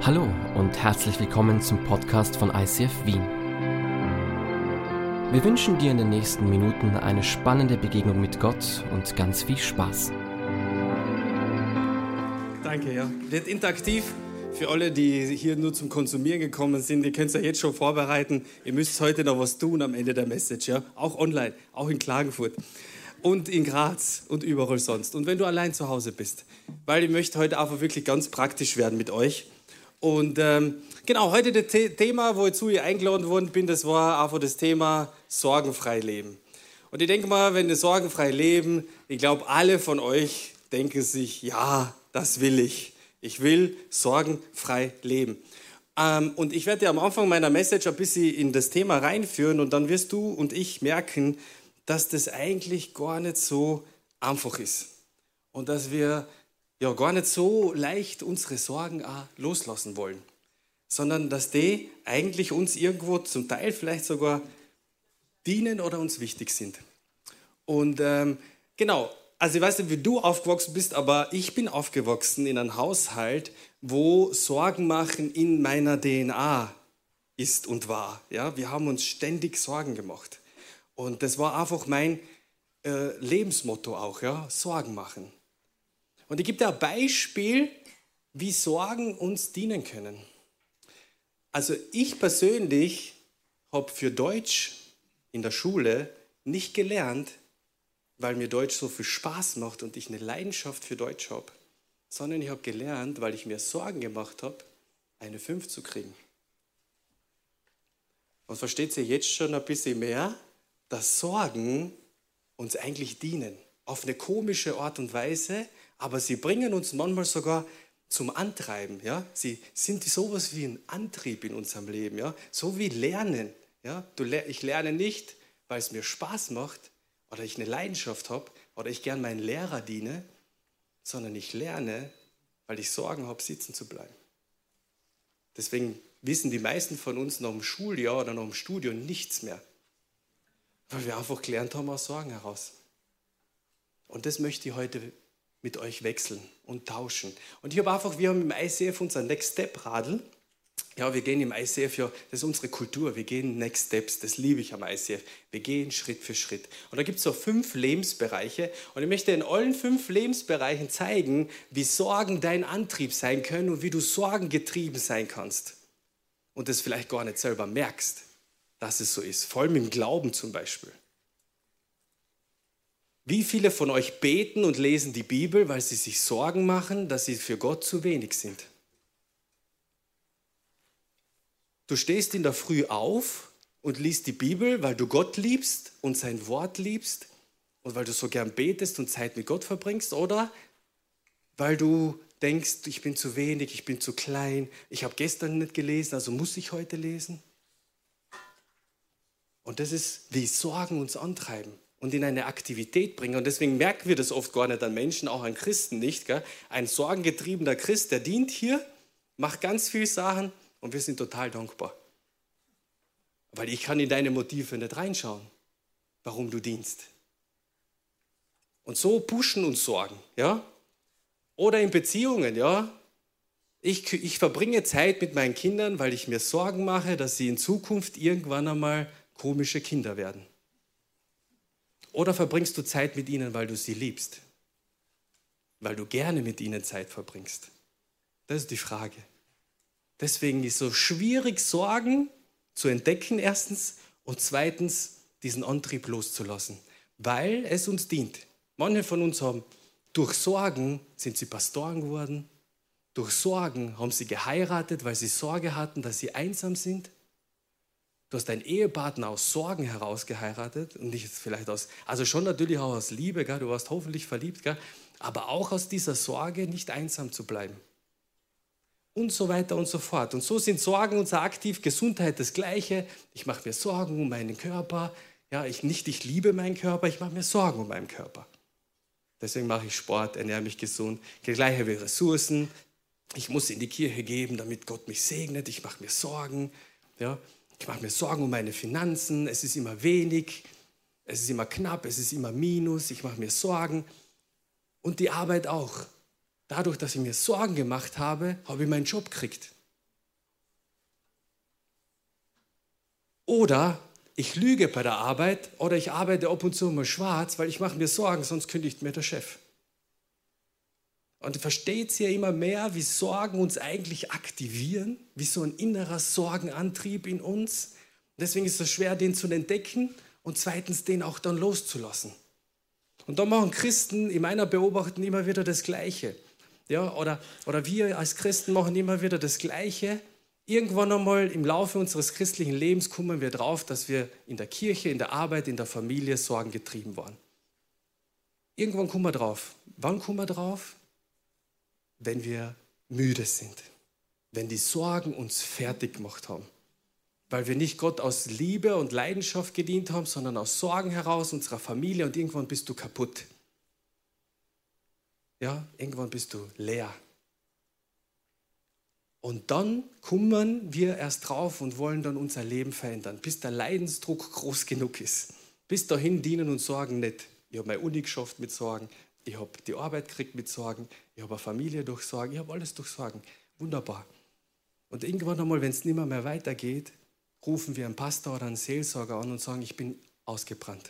Hallo und herzlich willkommen zum Podcast von ICF Wien. Wir wünschen dir in den nächsten Minuten eine spannende Begegnung mit Gott und ganz viel Spaß. Danke, ja. Wird interaktiv für alle, die hier nur zum Konsumieren gekommen sind. Ihr könnt es ja jetzt schon vorbereiten. Ihr müsst heute noch was tun am Ende der Message, ja. Auch online, auch in Klagenfurt und in Graz und überall sonst. Und wenn du allein zu Hause bist, weil ich möchte heute einfach wirklich ganz praktisch werden mit euch. Und genau, heute das Thema, wozu ich eingeladen worden bin, das war einfach das Thema sorgenfrei leben. Und ich denke mal, wenn wir sorgenfrei leben, ich glaube, alle von euch denken sich, ja, das will ich. Ich will sorgenfrei leben. Und ich werde dir am Anfang meiner Message ein bisschen in das Thema reinführen und dann wirst du und ich merken, dass das eigentlich gar nicht so einfach ist. Und dass wir ja gar nicht so leicht unsere Sorgen auch loslassen wollen, sondern dass die eigentlich uns irgendwo zum Teil vielleicht sogar dienen oder uns wichtig sind. Und genau, also ich weiß nicht, wie du aufgewachsen bist, aber ich bin aufgewachsen in einem Haushalt, wo Sorgen machen in meiner DNA ist und war. Ja, wir haben uns ständig Sorgen gemacht. Und das war einfach mein Lebensmotto auch, ja, Sorgen machen. Und ich gebe dir ein Beispiel, wie Sorgen uns dienen können. Also ich persönlich habe für Deutsch in der Schule nicht gelernt, weil mir Deutsch so viel Spaß macht und ich eine Leidenschaft für Deutsch habe, sondern ich habe gelernt, weil ich mir Sorgen gemacht habe, eine 5 zu kriegen. Und versteht ihr jetzt schon ein bisschen mehr, dass Sorgen uns eigentlich dienen, auf eine komische Art und Weise, aber sie bringen uns manchmal sogar zum Antreiben. Ja? Sie sind sowas wie ein Antrieb in unserem Leben, ja? So wie Lernen. Ja? Ich lerne nicht, weil es mir Spaß macht oder ich eine Leidenschaft habe oder ich gern meinen Lehrer diene, sondern ich lerne, weil ich Sorgen habe, sitzen zu bleiben. Deswegen wissen die meisten von uns nach dem Schuljahr oder nach dem Studium nichts mehr, weil wir einfach gelernt haben aus Sorgen heraus. Und das möchte ich heute mit euch wechseln und tauschen. Und wir haben im ICF unser Next Step Radl. Ja, wir gehen im ICF, ja, das ist unsere Kultur, wir gehen Next Steps, das liebe ich am ICF. Wir gehen Schritt für Schritt. Und da gibt es so 5 Lebensbereiche und ich möchte in allen 5 Lebensbereichen zeigen, wie Sorgen dein Antrieb sein können und wie du sorgengetrieben sein kannst. Und das vielleicht gar nicht selber merkst, dass es so ist. Vor allem im Glauben zum Beispiel. Wie viele von euch beten und lesen die Bibel, weil sie sich Sorgen machen, dass sie für Gott zu wenig sind? Du stehst in der Früh auf und liest die Bibel, weil du Gott liebst und sein Wort liebst und weil du so gern betest und Zeit mit Gott verbringst, oder weil du denkst, ich bin zu wenig, ich bin zu klein, ich habe gestern nicht gelesen, also muss ich heute lesen? Und das ist, wie Sorgen uns antreiben und in eine Aktivität bringen. Und deswegen merken wir das oft gar nicht an Menschen, auch an Christen nicht. Gell? Ein sorgengetriebener Christ, der dient hier, macht ganz viele Sachen und wir sind total dankbar. Weil ich kann in deine Motive nicht reinschauen, warum du dienst. Und so pushen uns Sorgen. Ja? Oder in Beziehungen. Ja? Ich verbringe Zeit mit meinen Kindern, weil ich mir Sorgen mache, dass sie in Zukunft irgendwann einmal komische Kinder werden. Oder verbringst du Zeit mit ihnen, weil du sie liebst? Weil du gerne mit ihnen Zeit verbringst? Das ist die Frage. Deswegen ist es so schwierig, Sorgen zu entdecken, erstens, und zweitens, diesen Antrieb loszulassen, weil es uns dient. Manche von uns haben durch Sorgen, sind sie Pastoren geworden, durch Sorgen haben sie geheiratet, weil sie Sorge hatten, dass sie einsam sind. Du hast deinen Ehepartner aus Sorgen heraus geheiratet und nicht vielleicht also schon natürlich auch aus Liebe, gell? Du warst hoffentlich verliebt, gell? Aber auch aus dieser Sorge, nicht einsam zu bleiben. Und so weiter und so fort. Und so sind Sorgen unser Aktiv, Gesundheit das Gleiche. Ich mache mir Sorgen um meinen Körper. Ja, ich liebe meinen Körper, ich mache mir Sorgen um meinen Körper. Deswegen mache ich Sport, ernähre mich gesund. Gleiche wie Ressourcen. Ich muss in die Kirche geben, damit Gott mich segnet. Ich mache mir Sorgen. Ja. Ich mache mir Sorgen um meine Finanzen, es ist immer wenig, es ist immer knapp, es ist immer Minus, ich mache mir Sorgen. Und die Arbeit auch. Dadurch, dass ich mir Sorgen gemacht habe, habe ich meinen Job gekriegt. Oder ich lüge bei der Arbeit oder ich arbeite ab und zu mal schwarz, weil ich mache mir Sorgen, sonst kündigt mir der Chef. Und versteht ihr immer mehr, wie Sorgen uns eigentlich aktivieren, wie so ein innerer Sorgenantrieb in uns. Deswegen ist es schwer, den zu entdecken und zweitens, den auch dann loszulassen. Und da machen Christen in meiner Beobachtung immer wieder das Gleiche. Ja, oder wir als Christen machen immer wieder das Gleiche. Irgendwann einmal im Laufe unseres christlichen Lebens kommen wir drauf, dass wir in der Kirche, in der Arbeit, in der Familie sorgengetrieben waren. Irgendwann kommen wir drauf. Wann kommen wir drauf? Wenn wir müde sind. Wenn die Sorgen uns fertig gemacht haben. Weil wir nicht Gott aus Liebe und Leidenschaft gedient haben, sondern aus Sorgen heraus, unserer Familie, und irgendwann bist du kaputt. Ja, irgendwann bist du leer. Und dann kommen wir erst drauf und wollen dann unser Leben verändern, bis der Leidensdruck groß genug ist. Bis dahin dienen uns Sorgen nicht. Ich habe meine Uni geschafft mit Sorgen, ich habe die Arbeit gekriegt mit Sorgen, ich habe eine Familie durch Sorgen, ich habe alles durch Sorgen. Wunderbar. Und irgendwann einmal, wenn es nicht mehr weitergeht, rufen wir einen Pastor oder einen Seelsorger an und sagen, ich bin ausgebrannt.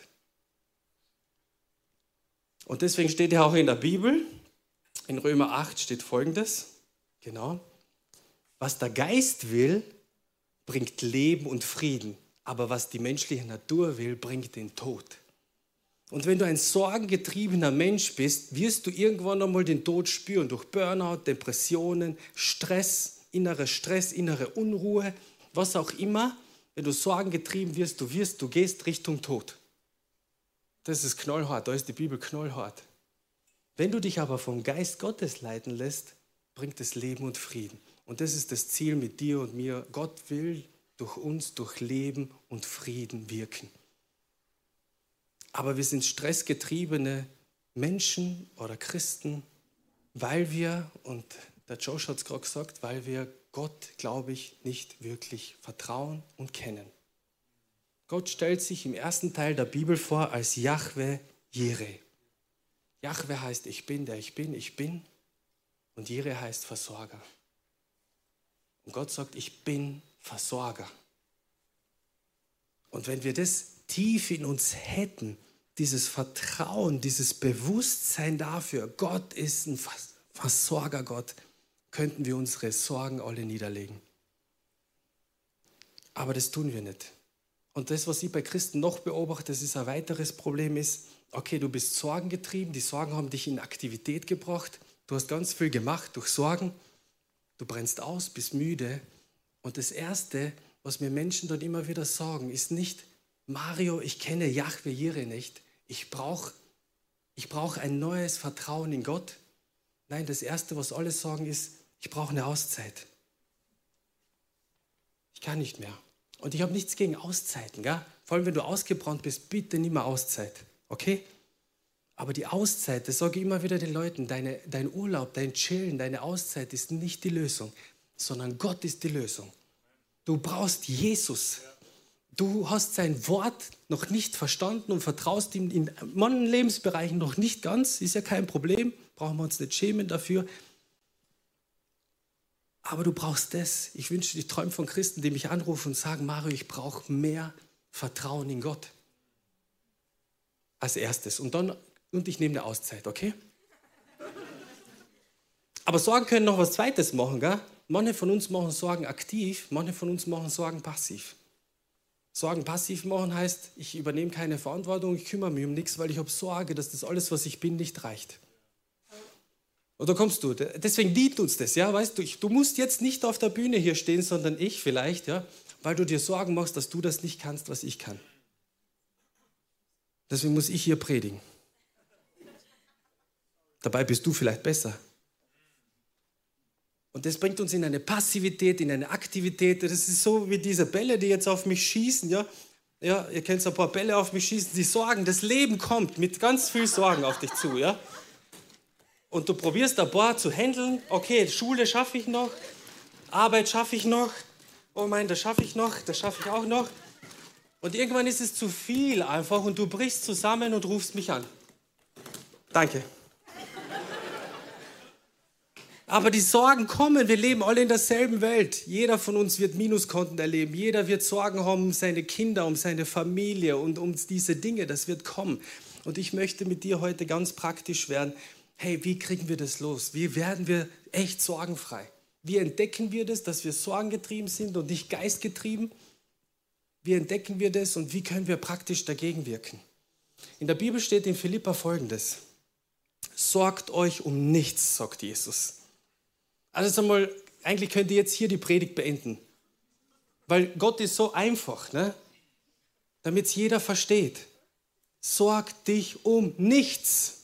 Und deswegen steht ja auch in der Bibel, in Römer 8 steht Folgendes, genau, was der Geist will, bringt Leben und Frieden, aber was die menschliche Natur will, bringt den Tod. Und wenn du ein sorgengetriebener Mensch bist, wirst du irgendwann einmal den Tod spüren, durch Burnout, Depressionen, Stress, innere Unruhe, was auch immer. Wenn du sorgengetrieben wirst, du gehst Richtung Tod. Das ist knallhart, da ist die Bibel knallhart. Wenn du dich aber vom Geist Gottes leiten lässt, bringt es Leben und Frieden. Und das ist das Ziel mit dir und mir. Gott will durch uns, durch Leben und Frieden wirken. Aber wir sind stressgetriebene Menschen oder Christen, weil wir, und der Josh hat es gerade gesagt, weil wir Gott, glaube ich, nicht wirklich vertrauen und kennen. Gott stellt sich im ersten Teil der Bibel vor als Jahwe Jireh. Jahwe heißt ich bin, der ich bin. Und Jireh heißt Versorger. Und Gott sagt, ich bin Versorger. Und wenn wir das tief in uns hätten, dieses Vertrauen, dieses Bewusstsein dafür, Gott ist ein Versorgergott, könnten wir unsere Sorgen alle niederlegen. Aber das tun wir nicht. Und das, was ich bei Christen noch beobachte, das ist ein weiteres Problem, ist, okay, du bist sorgengetrieben, die Sorgen haben dich in Aktivität gebracht, du hast ganz viel gemacht durch Sorgen, du brennst aus, bist müde. Und das Erste, was mir Menschen dann immer wieder sagen, ist nicht, Mario, ich kenne Jahwe Jireh nicht, ich brauche ein neues Vertrauen in Gott. Nein, das Erste, was alle sagen, ist, ich brauche eine Auszeit. Ich kann nicht mehr. Und ich habe nichts gegen Auszeiten. Gell? Vor allem, wenn du ausgebrannt bist, bitte nicht mehr Auszeit. Okay? Aber die Auszeit, das sage ich immer wieder den Leuten, dein Urlaub, dein Chillen, deine Auszeit ist nicht die Lösung, sondern Gott ist die Lösung. Du brauchst Jesus. Du hast sein Wort noch nicht verstanden und vertraust ihm in manchen Lebensbereichen noch nicht ganz. Ist ja kein Problem, brauchen wir uns nicht schämen dafür. Aber du brauchst das. Ich träume von Christen, die mich anrufen und sagen, Mario, ich brauche mehr Vertrauen in Gott. Als erstes. Und ich nehme eine Auszeit, okay? Aber Sorgen können noch was Zweites machen, gell? Manche von uns machen Sorgen aktiv, manche von uns machen Sorgen passiv. Sorgen passiv machen heißt, ich übernehme keine Verantwortung, ich kümmere mich um nichts, weil ich habe Sorge, dass das alles, was ich bin, nicht reicht. Und da kommst du. Deswegen dient uns das, ja, weißt du, du musst jetzt nicht auf der Bühne hier stehen, sondern ich vielleicht, ja, weil du dir Sorgen machst, dass du das nicht kannst, was ich kann. Deswegen muss ich hier predigen. Dabei bist du vielleicht besser. Und das bringt uns in eine Passivität, in eine Aktivität. Das ist so wie diese Bälle, die jetzt auf mich schießen. Ja, ihr kennt so ein paar Bälle auf mich schießen. Die Sorgen, das Leben kommt mit ganz viel Sorgen auf dich zu. Ja? Und du probierst ein paar zu handeln. Okay, Schule schaffe ich noch. Arbeit schaffe ich noch. Oh mein, das schaffe ich noch. Das schaffe ich auch noch. Und irgendwann ist es zu viel einfach und du brichst zusammen und rufst mich an. Danke. Aber die Sorgen kommen, wir leben alle in derselben Welt. Jeder von uns wird Minuskonten erleben, jeder wird Sorgen haben um seine Kinder, um seine Familie und um diese Dinge, das wird kommen. Und ich möchte mit dir heute ganz praktisch werden, hey, wie kriegen wir das los? Wie werden wir echt sorgenfrei? Wie entdecken wir das, dass wir sorgengetrieben sind und nicht geistgetrieben? Wie entdecken wir das und wie können wir praktisch dagegen wirken? In der Bibel steht in Philipper Folgendes: Sorgt euch um nichts, sagt Jesus. Also einmal, eigentlich könnt ihr jetzt hier die Predigt beenden, weil Gott ist so einfach, ne? Damit es jeder versteht. Sorg dich um nichts.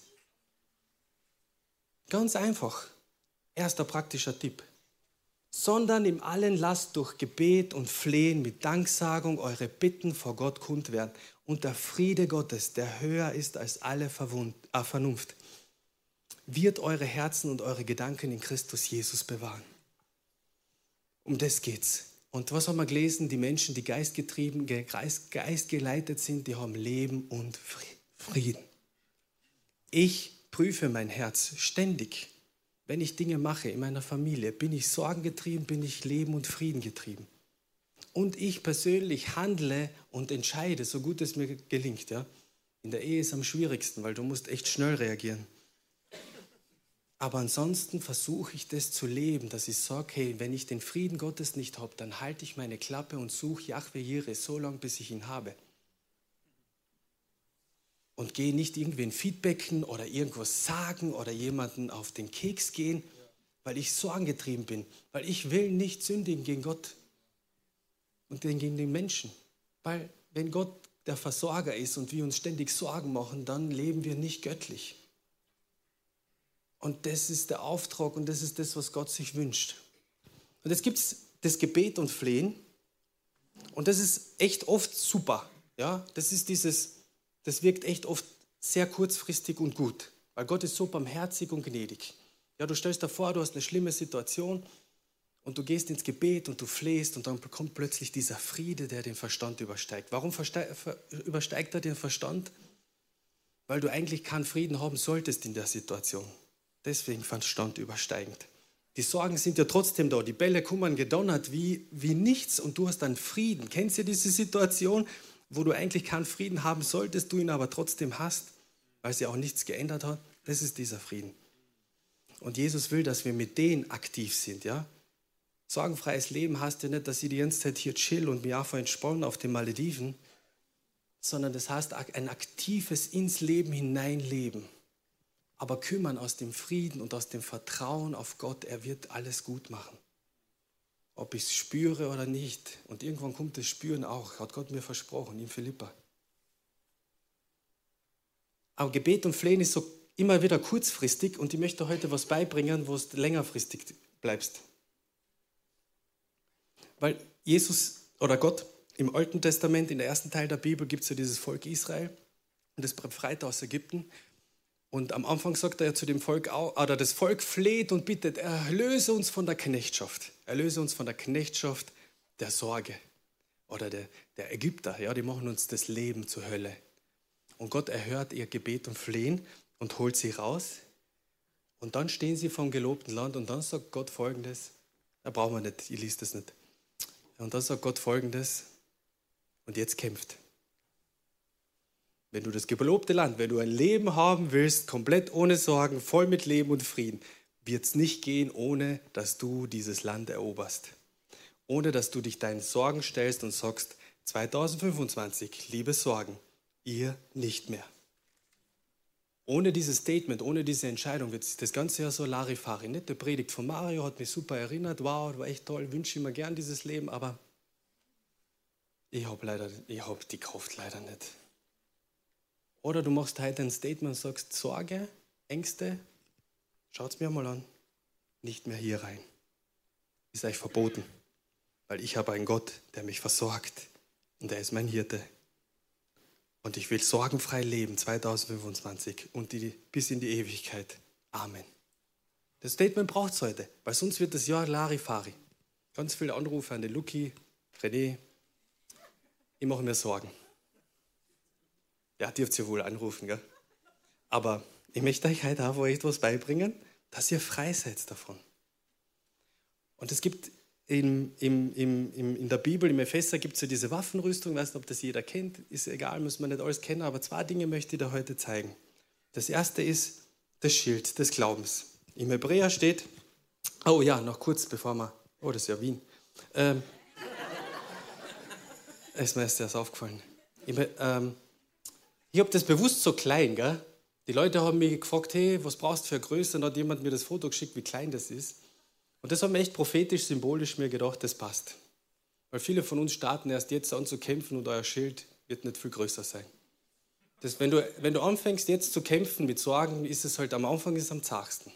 Ganz einfach. Erster praktischer Tipp. Sondern im Allen lasst durch Gebet und Flehen mit Danksagung eure Bitten vor Gott kund werden. Und der Friede Gottes, der höher ist als alle Vernunft, wird eure Herzen und eure Gedanken in Christus Jesus bewahren. Um das geht's. Und was haben wir gelesen? Die Menschen, die geistgetrieben, geistgeleitet sind, die haben Leben und Frieden. Ich prüfe mein Herz ständig. Wenn ich Dinge mache in meiner Familie, bin ich sorgengetrieben, bin ich Leben und Frieden getrieben. Und ich persönlich handle und entscheide, so gut es mir gelingt. Ja? In der Ehe ist es am schwierigsten, weil du musst echt schnell reagieren. Aber ansonsten versuche ich das zu leben, dass ich sage, hey, wenn ich den Frieden Gottes nicht habe, dann halte ich meine Klappe und suche Jahwe Jireh so lange, bis ich ihn habe. Und gehe nicht irgendwen feedbacken oder irgendwas sagen oder jemanden auf den Keks gehen, weil ich sorgengetrieben bin. Weil ich will nicht sündigen gegen Gott und gegen den Menschen. Weil wenn Gott der Versorger ist und wir uns ständig Sorgen machen, dann leben wir nicht göttlich. Und das ist der Auftrag und das ist das, was Gott sich wünscht. Und jetzt gibt es das Gebet und Flehen. Und das ist echt oft super. Ja? Das wirkt echt oft sehr kurzfristig und gut. Weil Gott ist so barmherzig und gnädig. Ja, du stellst dir vor, du hast eine schlimme Situation und du gehst ins Gebet und du flehst und dann kommt plötzlich dieser Friede, der den Verstand übersteigt. Warum übersteigt er den Verstand? Weil du eigentlich keinen Frieden haben solltest in der Situation. Deswegen Verstand übersteigend. Die Sorgen sind ja trotzdem da. Die Bälle kommen gedonnert wie nichts und du hast dann Frieden. Kennst du diese Situation, wo du eigentlich keinen Frieden haben solltest, du ihn aber trotzdem hast, weil sich auch nichts geändert hat? Das ist dieser Frieden. Und Jesus will, dass wir mit denen aktiv sind. Ja? Sorgenfreies Leben heißt ja nicht, dass ich die ganze Zeit hier chill und mich einfach entspannen auf den Malediven, sondern das heißt ein aktives ins Leben hineinleben. Aber kümmern aus dem Frieden und aus dem Vertrauen auf Gott, er wird alles gut machen. Ob ich es spüre oder nicht. Und irgendwann kommt das Spüren auch, hat Gott mir versprochen, in Philippa. Aber Gebet und Flehen ist so immer wieder kurzfristig und ich möchte heute was beibringen, wo es längerfristig bleibst. Weil Jesus oder Gott im Alten Testament, in der ersten Teil der Bibel, gibt es ja dieses Volk Israel und das befreit aus Ägypten. Und am Anfang sagt er ja zu dem Volk, oder das Volk fleht und bittet, erlöse uns von der Knechtschaft. Erlöse uns von der Knechtschaft der Sorge. Oder der Ägypter, ja, die machen uns das Leben zur Hölle. Und Gott erhört ihr Gebet und Flehen und holt sie raus. Und dann stehen sie vom gelobten Land und dann sagt Gott Folgendes. Da brauchen wir nicht, ich lese das nicht. Und dann sagt Gott Folgendes. Und jetzt kämpft. Wenn du das gelobte Land, wenn du ein Leben haben willst, komplett ohne Sorgen, voll mit Leben und Frieden, wird es nicht gehen, ohne dass du dieses Land eroberst. Ohne dass du dich deinen Sorgen stellst und sagst, 2025, liebe Sorgen, ihr nicht mehr. Ohne dieses Statement, ohne diese Entscheidung wird das ganze Jahr so Larifari. Nicht? Die Predigt von Mario hat mich super erinnert, wow, das war echt toll, wünsche ich mir gern dieses Leben, aber ich hab die Kraft leider nicht. Oder du machst heute ein Statement und sagst, Sorge, Ängste, schaut's mir mal an, nicht mehr hier rein. Ist euch verboten, weil ich habe einen Gott, der mich versorgt und er ist mein Hirte. Und ich will sorgenfrei leben, 2025 und bis in die Ewigkeit. Amen. Das Statement braucht es heute, weil sonst wird das Jahr Larifari. Ganz viele Anrufe an den Luki, René. Ich mache mir Sorgen. Ja, dürft ihr wohl anrufen, gell? Aber ich möchte euch heute auch etwas beibringen, dass ihr frei seid davon. Und es gibt in der Bibel, im Epheser, gibt es ja diese Waffenrüstung. Ich weiß nicht, ob das jeder kennt. Ist egal, muss man nicht alles kennen. Aber 2 Dinge möchte ich dir heute zeigen. Das erste ist das Schild des Glaubens. Im Hebräer steht, oh ja, noch kurz, bevor wir, oh, das ist ja Wien. Ist mir erst aufgefallen. Ich habe das bewusst so klein, gell? Die Leute haben mich gefragt, hey, was brauchst du für eine Größe? Und dann hat jemand mir das Foto geschickt, wie klein das ist. Und das haben wir echt prophetisch, symbolisch mir gedacht, das passt. Weil viele von uns starten erst jetzt an zu kämpfen und euer Schild wird nicht viel größer sein. Wenn du anfängst jetzt zu kämpfen mit Sorgen, ist es halt am Anfang ist es am zagsten.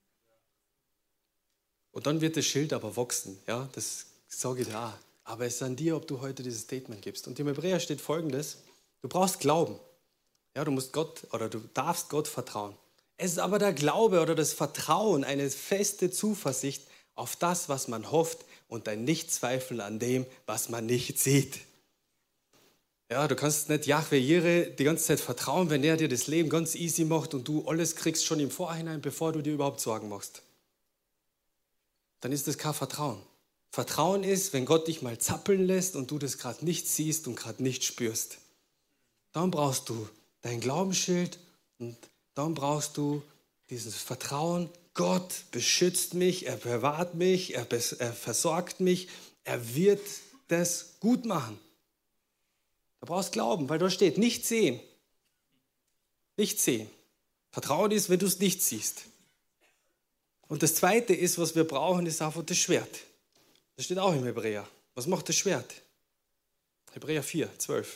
Und dann wird das Schild aber wachsen. Ja? Das sage ich dir auch. Aber es ist an dir, ob du heute dieses Statement gibst. Und im Hebräer steht Folgendes: Du brauchst Glauben. Ja, du darfst Gott vertrauen. Es ist aber der Glaube oder das Vertrauen, eine feste Zuversicht auf das, was man hofft und ein Nichtzweifeln an dem, was man nicht sieht. Ja, du kannst nicht Jahwe Jireh die ganze Zeit vertrauen, wenn er dir das Leben ganz easy macht und du alles kriegst schon im Vorhinein, bevor du dir überhaupt Sorgen machst. Dann ist das kein Vertrauen. Vertrauen ist, wenn Gott dich mal zappeln lässt und du das gerade nicht siehst und gerade nicht spürst. Dann brauchst du dein Glaubensschild und dann brauchst du dieses Vertrauen. Gott beschützt mich, er bewahrt mich, er versorgt mich, er wird das gut machen. Du brauchst Glauben, weil da steht, nicht sehen. Nicht sehen. Vertrauen ist, wenn du es nicht siehst. Und das Zweite ist, was wir brauchen, ist einfach das Schwert. Das steht auch im Hebräer. Was macht das Schwert? Hebräer 4, 12.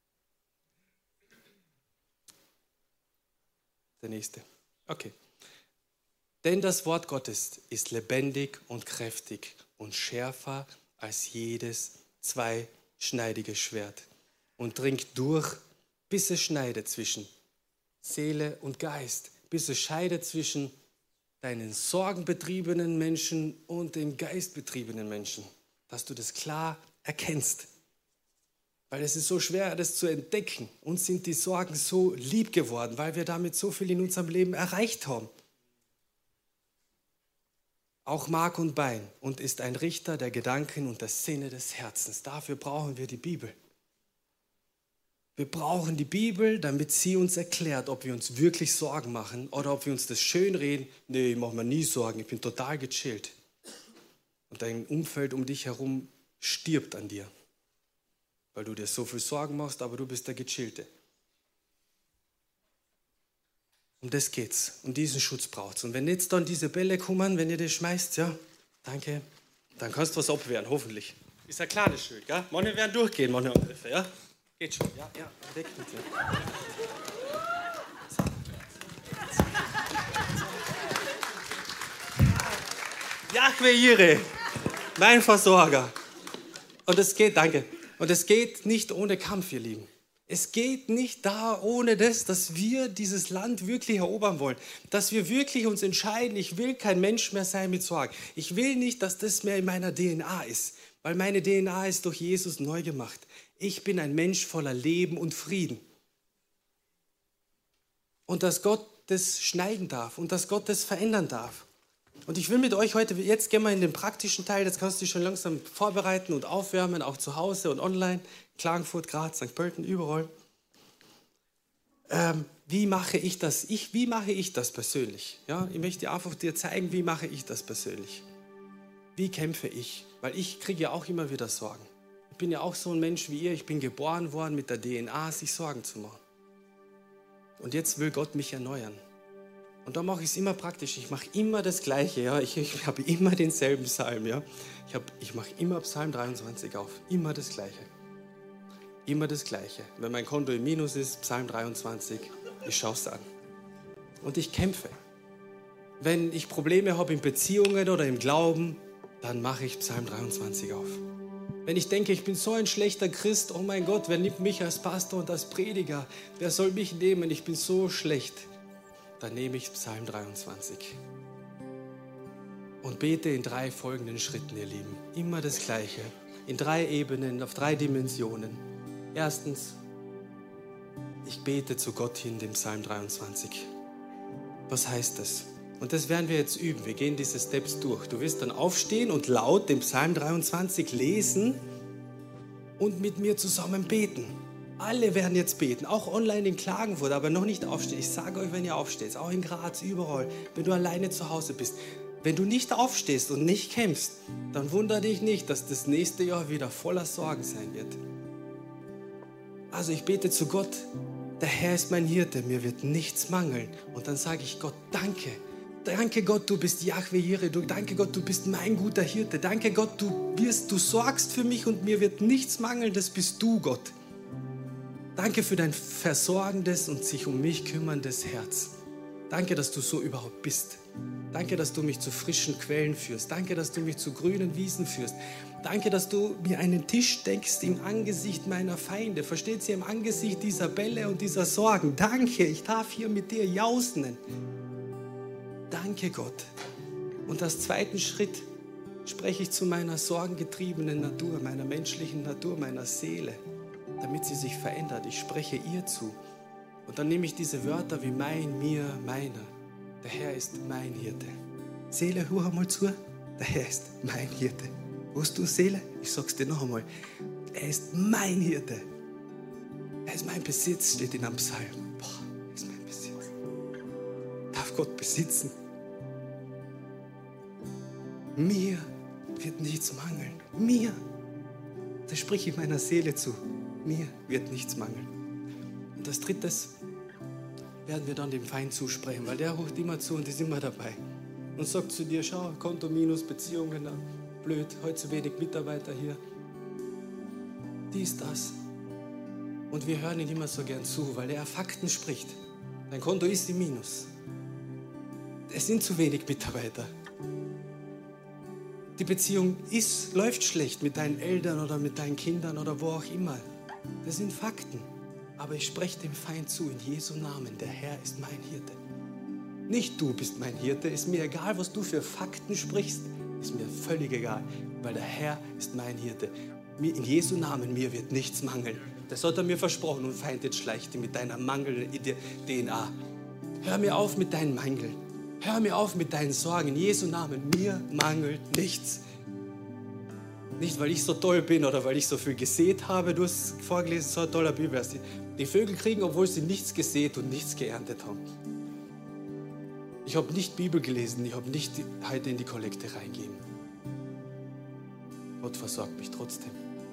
Der nächste. Okay. Denn das Wort Gottes ist lebendig und kräftig und schärfer als jedes zweischneidige Schwert und dringt durch, bis es schneidet zwischen Seele und Geist, bis es scheidet zwischen deinen sorgenbetriebenen Menschen und den geistbetriebenen Menschen, dass du das klar erkennst. Weil es ist so schwer, das zu entdecken. Uns sind die Sorgen so lieb geworden, weil wir damit so viel in unserem Leben erreicht haben. Auch Mark und Bein und ist ein Richter der Gedanken und der Sinne des Herzens. Dafür brauchen wir die Bibel. Wir brauchen die Bibel, damit sie uns erklärt, ob wir uns wirklich Sorgen machen oder ob wir uns das schönreden. Nee, ich mache mir nie Sorgen, ich bin total gechillt. Und dein Umfeld um dich herum stirbt an dir, weil du dir so viel Sorgen machst, aber du bist der Gechillte. Um das geht's. Und diesen Schutz braucht's. Und wenn jetzt dann diese Bälle kommen, wenn ihr das schmeißt, ja, danke, dann kannst du was abwehren, hoffentlich. Ist ja klar, das Schild, gell? Manche werden durchgehen, manche Angriffe, ja? Geht schon, ja, weg mit dir. Jahwe Jireh, mein Versorger. Und es geht, danke. Und es geht nicht ohne Kampf, ihr Lieben. Es geht nicht da ohne das, dass wir dieses Land wirklich erobern wollen. Dass wir wirklich uns entscheiden, ich will kein Mensch mehr sein mit Sorgen. Ich will nicht, dass das mehr in meiner DNA ist. Weil meine DNA ist durch Jesus neu gemacht. Ich bin ein Mensch voller Leben und Frieden. Und dass Gott das schneiden darf und dass Gott das verändern darf. Und ich will mit euch heute, jetzt gehen wir in den praktischen Teil, jetzt kannst du dich schon langsam vorbereiten und aufwärmen, auch zu Hause und online, Klagenfurt, Graz, St. Pölten, überall. Wie mache ich das? Wie mache ich das persönlich? Ja, ich möchte einfach dir zeigen, wie mache ich das persönlich? Wie kämpfe ich? Weil ich kriege ja auch immer wieder Sorgen. Ich bin ja auch so ein Mensch wie ihr, ich bin geboren worden mit der DNA, sich Sorgen zu machen. Und jetzt will Gott mich erneuern. Und da mache ich es immer praktisch. Ich mache immer das Gleiche. Ja? Ich habe immer denselben Psalm. Ja? Ich mache immer Psalm 23 auf. Immer das Gleiche. Immer das Gleiche. Wenn mein Konto im Minus ist, Psalm 23, ich schaue es an. Und ich kämpfe. Wenn ich Probleme habe in Beziehungen oder im Glauben, dann mache ich Psalm 23 auf. Wenn ich denke, ich bin so ein schlechter Christ, oh mein Gott, wer nimmt mich als Pastor und als Prediger? Wer soll mich nehmen? Ich bin so schlecht. Dann nehme ich Psalm 23 und bete in 3 folgenden Schritten, ihr Lieben. Immer das Gleiche, in 3 Ebenen, auf 3 Dimensionen. Erstens, ich bete zu Gott hin, dem Psalm 23. Was heißt das? Und das werden wir jetzt üben. Wir gehen diese Steps durch. Du wirst dann aufstehen und laut den Psalm 23 lesen und mit mir zusammen beten. Alle werden jetzt beten, auch online in Klagenfurt, aber noch nicht aufstehen. Ich sage euch, wenn ihr aufsteht, auch in Graz, überall, wenn du alleine zu Hause bist. Wenn du nicht aufstehst und nicht kämpfst, dann wundere dich nicht, dass das nächste Jahr wieder voller Sorgen sein wird. Also ich bete zu Gott, der Herr ist mein Hirte, mir wird nichts mangeln. Und dann sage ich Gott, danke. Danke Gott, du bist Jahwe Jireh. Danke Gott, du bist mein guter Hirte. Danke Gott, du sorgst für mich und mir wird nichts mangeln. Das bist du, Gott. Danke für dein versorgendes und sich um mich kümmerndes Herz. Danke, dass du so überhaupt bist. Danke, dass du mich zu frischen Quellen führst. Danke, dass du mich zu grünen Wiesen führst. Danke, dass du mir einen Tisch deckst im Angesicht meiner Feinde. Versteht ihr, im Angesicht dieser Bälle und dieser Sorgen. Danke, ich darf hier mit dir jausen. Danke, Gott. Und als zweiten Schritt spreche ich zu meiner sorgengetriebenen Natur, meiner menschlichen Natur, meiner Seele, damit sie sich verändert. Ich spreche ihr zu. Und dann nehme ich diese Wörter wie mein, mir, meiner. Der Herr ist mein Hirte. Seele, hör einmal zu. Der Herr ist mein Hirte. Hörst du, Seele? Ich sag's dir noch einmal. Er ist mein Hirte. Er ist mein Besitz, steht in einem Psalm. Boah, er ist mein Besitz. Darf Gott besitzen. Mir wird nichts mangeln. Mir. Das spreche ich meiner Seele zu. Mir wird nichts mangeln. Und als drittes werden wir dann dem Feind zusprechen, weil der ruft immer zu und ist immer dabei. Und sagt zu dir, schau, Konto minus, Beziehungen, blöd, heute zu wenig Mitarbeiter hier. Dies, das. Und wir hören ihm immer so gern zu, weil er Fakten spricht. Dein Konto ist im Minus. Es sind zu wenig Mitarbeiter. Die Beziehung läuft schlecht mit deinen Eltern oder mit deinen Kindern oder wo auch immer. Das sind Fakten. Aber ich spreche dem Feind zu in Jesu Namen. Der Herr ist mein Hirte. Nicht du bist mein Hirte. Ist mir egal, was du für Fakten sprichst. Ist mir völlig egal. Weil der Herr ist mein Hirte. In Jesu Namen, mir wird nichts mangeln. Das hat er mir versprochen. Und Feind, jetzt schleicht mit deiner mangelnden DNA. Hör mir auf mit deinen Mängeln. Hör mir auf mit deinen Sorgen. In Jesu Namen, mir mangelt nichts. Nicht, weil ich so toll bin oder weil ich so viel gesät habe. Du hast vorgelesen, so ein toller Bibelvers. Die Vögel kriegen, obwohl sie nichts gesät und nichts geerntet haben. Ich habe nicht Bibel gelesen. Ich habe nicht heute in die Kollekte reingegeben. Gott versorgt mich trotzdem.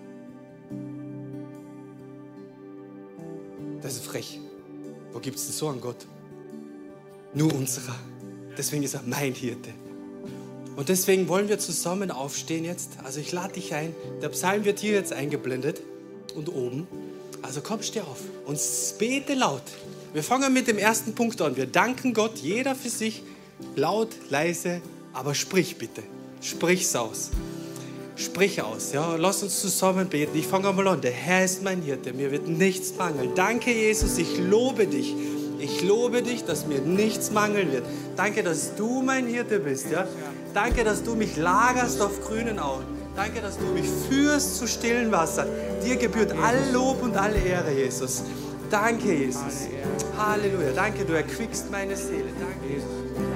Das ist frech. Wo gibt es denn so einen Gott? Nur unserer. Deswegen ist er mein Hirte. Und deswegen wollen wir zusammen aufstehen jetzt. Also ich lade dich ein. Der Psalm wird hier jetzt eingeblendet und oben. Also komm, steh auf und bete laut. Wir fangen mit dem ersten Punkt an. Wir danken Gott, jeder für sich, laut, leise, aber sprich bitte. Sprich's aus. Sprich aus. Ja, lass uns zusammen beten. Ich fange einmal an. Der Herr ist mein Hirte. Mir wird nichts mangeln. Danke, Jesus. Ich lobe dich. Ich lobe dich, dass mir nichts mangeln wird. Danke, dass du mein Hirte bist. Ja? Danke, dass du mich lagerst auf grünen Auen. Danke, dass du mich führst zu stillen Wassern. Dir gebührt all Lob und alle Ehre, Jesus. Danke, Jesus. Halleluja. Danke, du erquickst meine Seele. Danke, Jesus.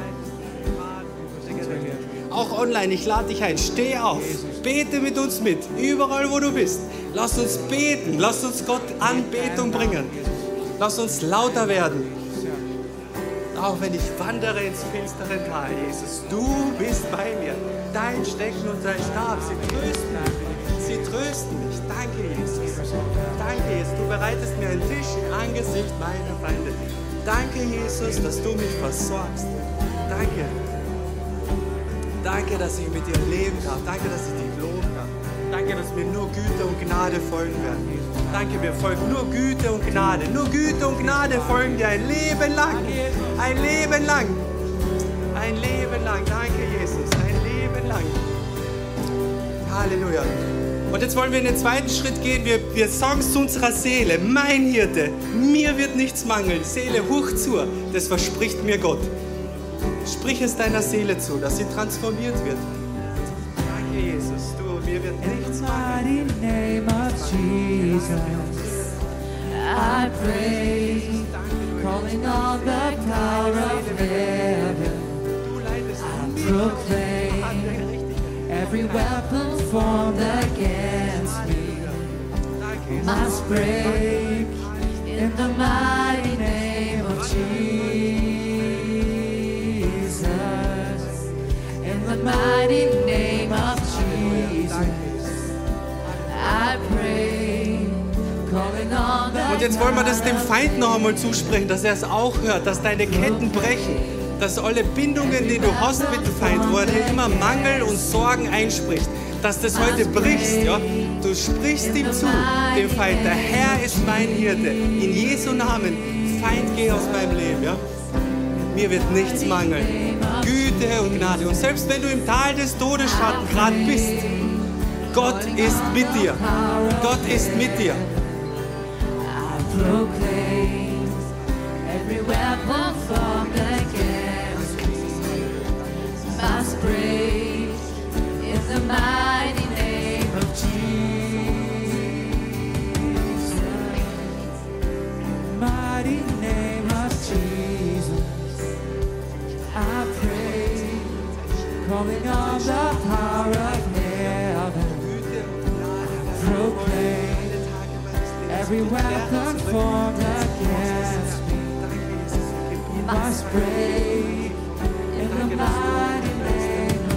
Auch online, ich lade dich ein. Steh auf. Bete mit uns mit. Überall, wo du bist. Lass uns beten. Lass uns Gott Anbetung bringen. Lass uns lauter werden. Auch wenn ich wandere ins finstere Tal, Jesus, du bist bei mir. Dein Stecken und dein Stab, sie trösten mich. Sie trösten mich. Danke, Jesus. Danke, Jesus. Du bereitest mir einen Tisch im Angesicht meiner Feinde. Danke, Jesus, dass du mich versorgst. Danke. Danke, dass ich mit dir leben darf. Danke, dass ich dich loben darf. Danke, dass mir nur Güte und Gnade folgen werden. Danke, mir folgt nur Güte und Gnade. Nur Güte und Gnade folgen dir ein Leben lang. Ein Leben lang. Ein Leben lang. Danke, Jesus. Ein Leben lang. Halleluja. Und jetzt wollen wir in den zweiten Schritt gehen. Wir sagen es zu unserer Seele. Mein Hirte, mir wird nichts mangeln. Seele, hoch zu. Das verspricht mir Gott. Sprich es deiner Seele zu, dass sie transformiert wird. Danke, Jesus. Mir wird nichts mangeln. I praise, calling on the power of heaven. proclaim every weapon formed against me must break in the mighty name of Jesus. In the mighty name of Jesus, I pray, calling on the Und jetzt wollen wir das dem Feind noch einmal zusprechen, dass er es auch hört, dass deine Ketten brechen, dass alle Bindungen, die du hast mit dem Feind, wo er dir immer Mangel und Sorgen einspricht, dass das heute brichst, ja? Du sprichst ihm zu, dem Feind, der Herr ist mein Hirte, in Jesu Namen, Feind, geh aus meinem Leben, ja? Mir wird nichts mangeln, Güte und Gnade. Und selbst wenn du im Tal des Todesschatten gerade bist, Gott ist mit dir, Gott ist mit dir. proclaim every weapon formed against me must break in the mighty name of Jesus. Mighty name of Jesus, I pray, calling on the power of heaven, proclaim every weapon formed against me must break in the mighty name of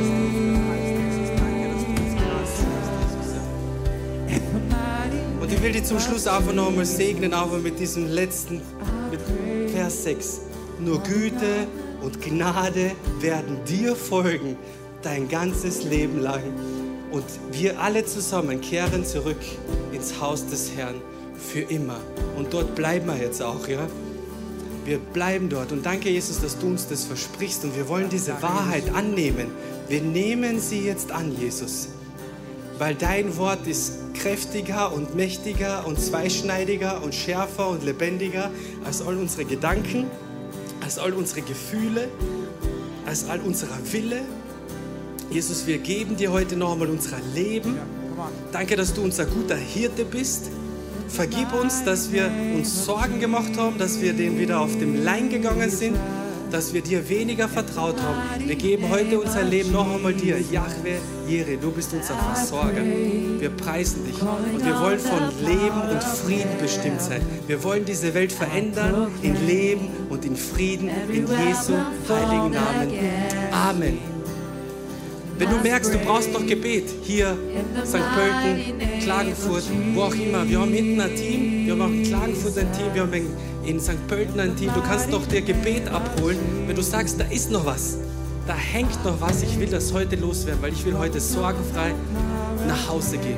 Jesus. In the mighty Und ich will dich zum Schluss einfach noch einmal segnen, auch mit diesem letzten, mit Vers 6. Nur Güte und Gnade werden dir folgen, dein ganzes Leben lang. Und wir alle zusammen kehren zurück ins Haus des Herrn für immer. Und dort bleiben wir jetzt auch, ja? Wir bleiben dort. Und danke, Jesus, dass du uns das versprichst. Und wir wollen diese Wahrheit annehmen. Wir nehmen sie jetzt an, Jesus. Weil dein Wort ist kräftiger und mächtiger und zweischneidiger und schärfer und lebendiger als all unsere Gedanken, als all unsere Gefühle, als all unser Wille. Jesus, wir geben dir heute noch einmal unser Leben. Danke, dass du unser guter Hirte bist. Vergib uns, dass wir uns Sorgen gemacht haben, dass wir denen wieder auf dem Leim gegangen sind, dass wir dir weniger vertraut haben. Wir geben heute unser Leben noch einmal dir. Jahwe, Jireh, du bist unser Versorger. Wir preisen dich und wir wollen von Leben und Frieden bestimmt sein. Wir wollen diese Welt verändern in Leben und in Frieden, in Jesu heiligen Namen. Amen. Wenn du merkst, du brauchst noch Gebet, hier, St. Pölten, Klagenfurt, wo auch immer. Wir haben hinten ein Team, wir haben auch in Klagenfurt ein Team, wir haben in St. Pölten ein Team. Du kannst noch dir Gebet abholen, wenn du sagst, da ist noch was, da hängt noch was, ich will das heute loswerden, weil ich will heute sorgenfrei nach Hause gehen.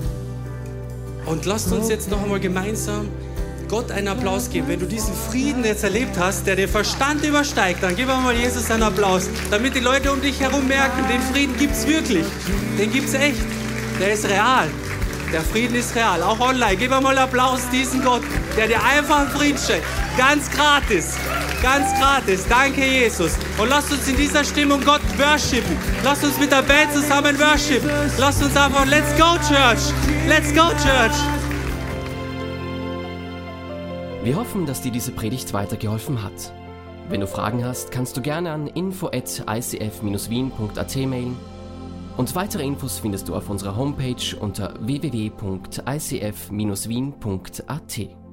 Und lasst uns jetzt noch einmal gemeinsam Gott einen Applaus geben. Wenn du diesen Frieden jetzt erlebt hast, der den Verstand übersteigt, dann gib mal Jesus einen Applaus, damit die Leute um dich herum merken, den Frieden gibt es wirklich. Den gibt es echt. Der ist real. Der Frieden ist real. Auch online. Gib mal Applaus diesen Gott, der dir einfach einen Frieden schenkt. Ganz gratis. Ganz gratis. Danke, Jesus. Und lasst uns in dieser Stimmung Gott worshipen. Lasst uns mit der Band zusammen worshipen. Lasst uns einfach, let's go, Church. Let's go, Church. Wir hoffen, dass dir diese Predigt weitergeholfen hat. Wenn du Fragen hast, kannst du gerne an info@icf-wien.at mailen. Und weitere Infos findest du auf unserer Homepage unter www.icf-wien.at.